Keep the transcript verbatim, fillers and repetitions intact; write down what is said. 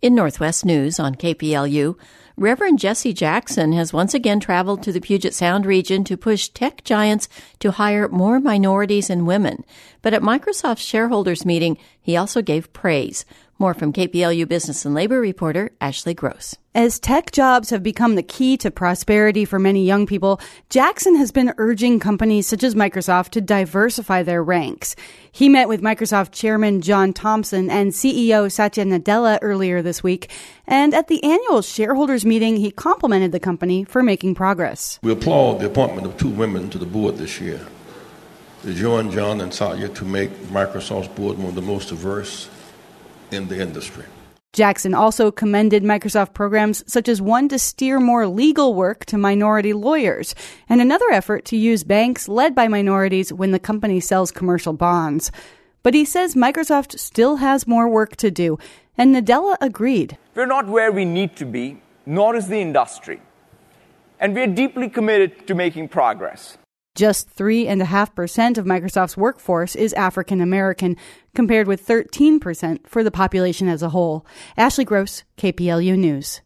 In Northwest News on K P L U, Reverend Jesse Jackson has once again traveled to the Puget Sound region to push tech giants to hire more minorities and women. But at Microsoft's shareholders meeting, he also gave praise. More from K P L U Business and Labor reporter Ashley Gross. As tech jobs have become the key to prosperity for many young people, Jackson has been urging companies such as Microsoft to diversify their ranks. He met with Microsoft Chairman John Thompson and C E O Satya Nadella earlier this week, and at the annual shareholders meeting, he complimented the company for making progress. We applaud the appointment of two women to the board this year. They joined John and Satya to make Microsoft's board one of the most diverse in the industry. Jackson also commended Microsoft programs such as one to steer more legal work to minority lawyers and another effort to use banks led by minorities when the company sells commercial bonds. But he says Microsoft still has more work to do, and Nadella agreed. We're not where we need to be, nor is the industry. And we're deeply committed to making progress. Just three point five percent of Microsoft's workforce is African American, compared with thirteen percent for the population as a whole. Ashley Gross, K P L U News.